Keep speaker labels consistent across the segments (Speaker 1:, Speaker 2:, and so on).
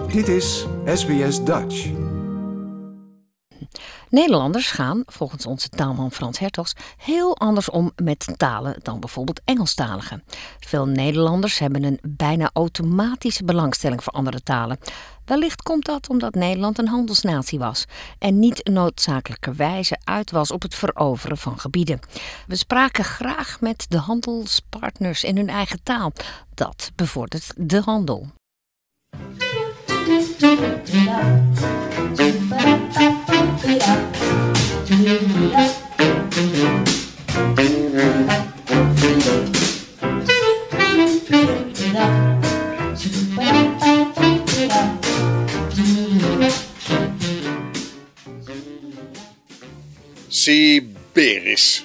Speaker 1: Dit is SBS Dutch.
Speaker 2: Nederlanders gaan, volgens onze taalman Frans Hertogs, heel anders om met talen dan bijvoorbeeld Engelstaligen. Veel Nederlanders hebben een bijna automatische belangstelling voor andere talen. Wellicht komt dat omdat Nederland een handelsnatie was en niet noodzakelijkerwijze uit was op het veroveren van gebieden. We spraken graag met de handelspartners in hun eigen taal. Dat bevordert de handel.
Speaker 3: Siberisch.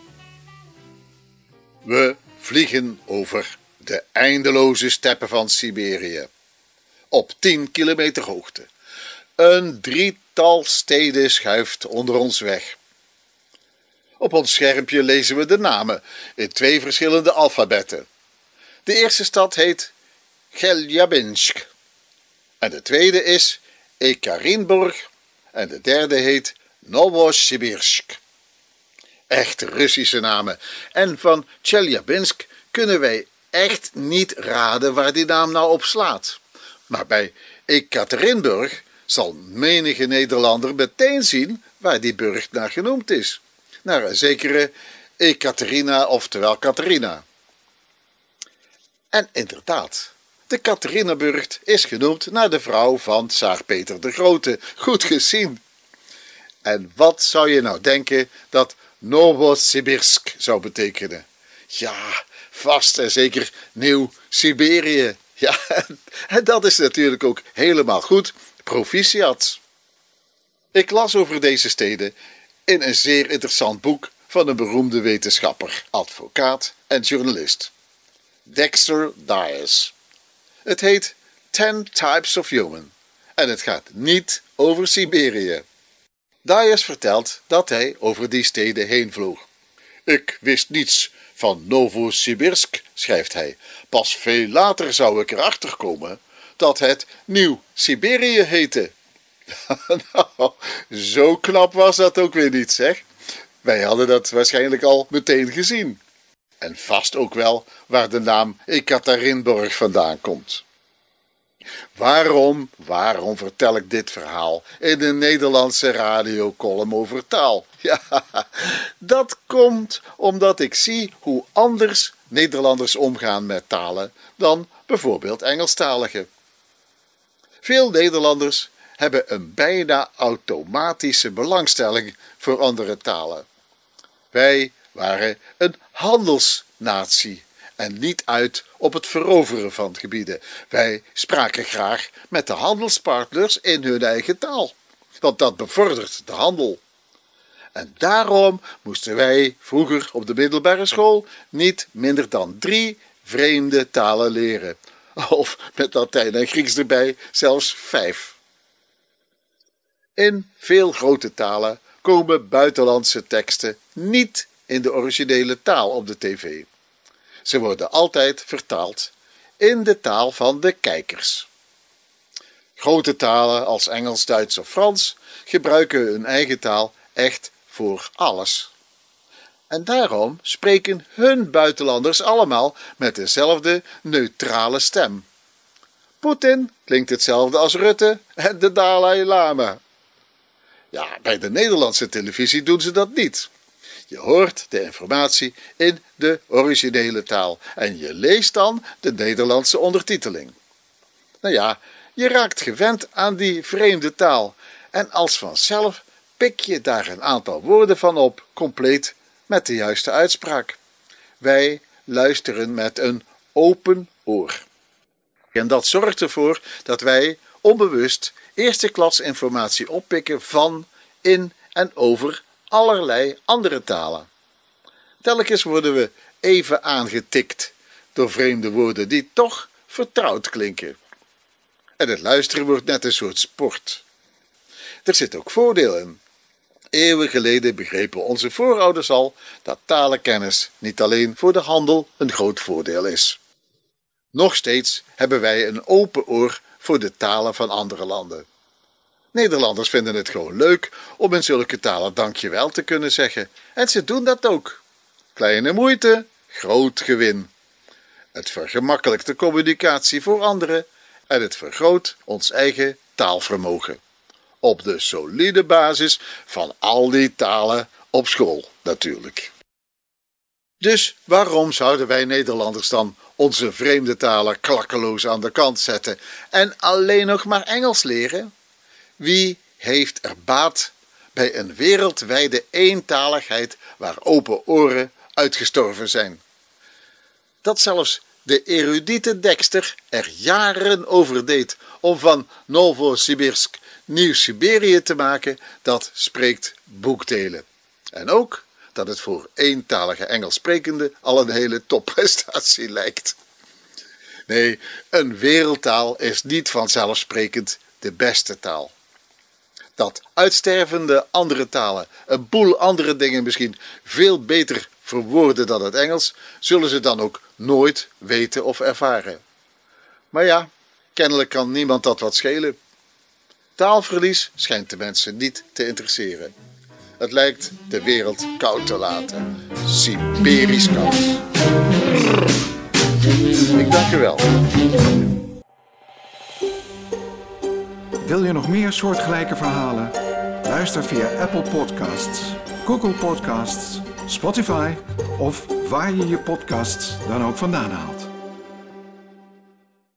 Speaker 3: We vliegen over de eindeloze steppen van Siberië. Op 10 kilometer hoogte. Een drietal steden schuift onder ons weg. Op ons schermpje lezen we de namen in 2 verschillende alfabetten. De eerste stad heet Chelyabinsk. En de tweede is Ekaterinburg. En de derde heet Novosibirsk. Echt Russische namen. En van Chelyabinsk kunnen wij echt niet raden waar die naam nou op slaat. Maar bij Ekaterinburg zal menige Nederlander meteen zien waar die burcht naar genoemd is. Naar een zekere Ekaterina, oftewel Catharina. En inderdaad, de Catharinaburcht is genoemd naar de vrouw van Tsaar Peter de Grote. Goed gezien. En wat zou je nou denken dat Novosibirsk zou betekenen? Ja, vast en zeker Nieuw-Siberië. Ja, en dat is natuurlijk ook helemaal goed. Proficiat. Ik las over deze steden in een zeer interessant boek van een beroemde wetenschapper, advocaat en journalist. Dexter Dyess. Het heet 10 Types of Human en het gaat niet over Siberië. Dyess vertelt dat hij over die steden heen vloog. Ik wist niets van Novosibirsk, schrijft hij. Pas veel later zou ik erachter komen dat het Nieuw-Siberië heette. Nou, zo knap was dat ook weer niet, zeg. Wij hadden dat waarschijnlijk al meteen gezien. En vast ook wel waar de naam Ekaterinburg vandaan komt. Waarom vertel ik dit verhaal in een Nederlandse radiocolumn over taal? Ja, dat komt omdat ik zie hoe anders Nederlanders omgaan met talen dan bijvoorbeeld Engelstaligen. Veel Nederlanders hebben een bijna automatische belangstelling voor andere talen. Wij waren een handelsnatie en niet uit op het veroveren van gebieden. Wij spraken graag met de handelspartners in hun eigen taal, want dat bevordert de handel. En daarom moesten wij vroeger op de middelbare school niet minder dan 3 vreemde talen leren. Of met Latijn en Grieks erbij zelfs 5. In veel grote talen komen buitenlandse teksten niet in de originele taal op de tv. Ze worden altijd vertaald in de taal van de kijkers. Grote talen als Engels, Duits of Frans gebruiken hun eigen taal echt voor alles. En daarom spreken hun buitenlanders allemaal met dezelfde neutrale stem. Poetin klinkt hetzelfde als Rutte en de Dalai Lama. Ja, bij de Nederlandse televisie doen ze dat niet. Je hoort de informatie in de originele taal en je leest dan de Nederlandse ondertiteling. Nou ja, je raakt gewend aan die vreemde taal en als vanzelf pik je daar een aantal woorden van op, compleet met de juiste uitspraak. Wij luisteren met een open oor. En dat zorgt ervoor dat wij onbewust eerste klas informatie oppikken van, in en over allerlei andere talen. Telkens worden we even aangetikt door vreemde woorden die toch vertrouwd klinken. En het luisteren wordt net een soort sport. Er zit ook voordeel in. Eeuwen geleden begrepen onze voorouders al dat talenkennis niet alleen voor de handel een groot voordeel is. Nog steeds hebben wij een open oor voor de talen van andere landen. Nederlanders vinden het gewoon leuk om in zulke talen dankjewel te kunnen zeggen. En ze doen dat ook. Kleine moeite, groot gewin. Het vergemakkelijkt de communicatie voor anderen en het vergroot ons eigen taalvermogen. Op de solide basis van al die talen op school natuurlijk. Dus waarom zouden wij Nederlanders dan onze vreemde talen klakkeloos aan de kant zetten en alleen nog maar Engels leren? Wie heeft er baat bij een wereldwijde eentaligheid waar open oren uitgestorven zijn? Dat zelfs de erudite Dexter er jaren over deed om van Novosibirsk Nieuw-Siberië te maken, dat spreekt boekdelen. En ook dat het voor eentalige Engels sprekenden al een hele topprestatie lijkt. Nee, een wereldtaal is niet vanzelfsprekend de beste taal. Dat uitstervende andere talen een boel andere dingen misschien veel beter verwoorden dan het Engels, zullen ze dan ook nooit weten of ervaren. Maar ja, kennelijk kan niemand dat wat schelen. Taalverlies schijnt de mensen niet te interesseren. Het lijkt de wereld koud te laten. Siberisch koud. Ik dank u wel.
Speaker 1: Wil je nog meer soortgelijke verhalen? Luister via Apple Podcasts, Google Podcasts, Spotify of waar je je podcasts dan ook vandaan haalt.